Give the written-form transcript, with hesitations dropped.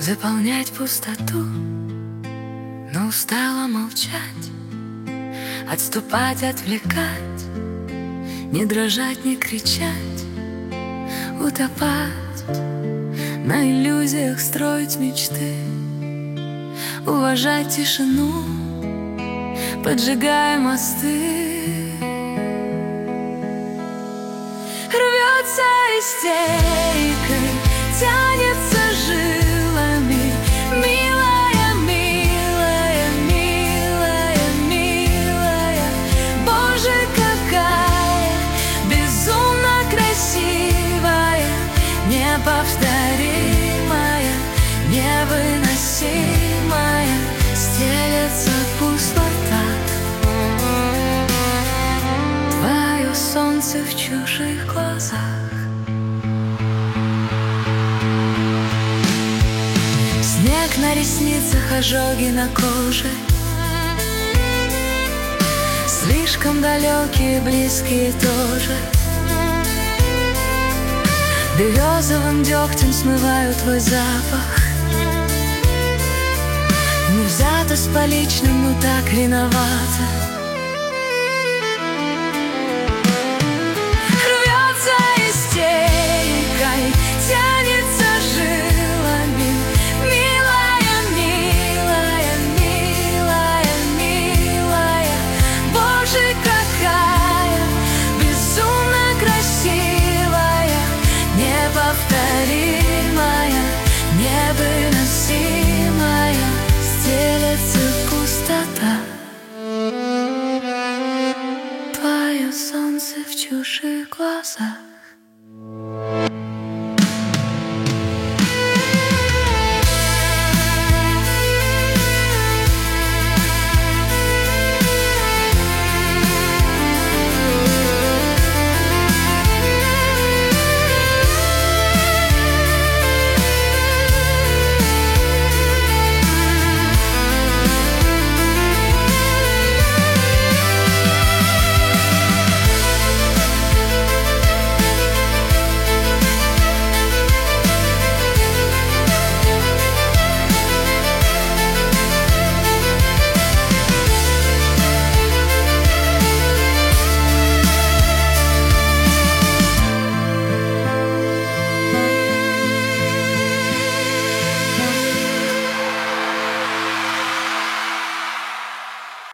заполнять пустоту, но устала молчать, отступать, отвлекать, не дрожать, не кричать, утопать, на иллюзиях строить мечты, уважать тишину, поджигая мосты. Рвется истерикой, тянется жилами, милая, милая, милая, милая. Боже, какая безумно красивая, неповторимая, невыносимая, стелется пустота. Твое солнце в чужих глазах. Снег на ресницах, ожоги на коже, слишком далекие, близкие тоже. Березовым дегтем смываю твой запах. Не взято с поличным, но так виновата.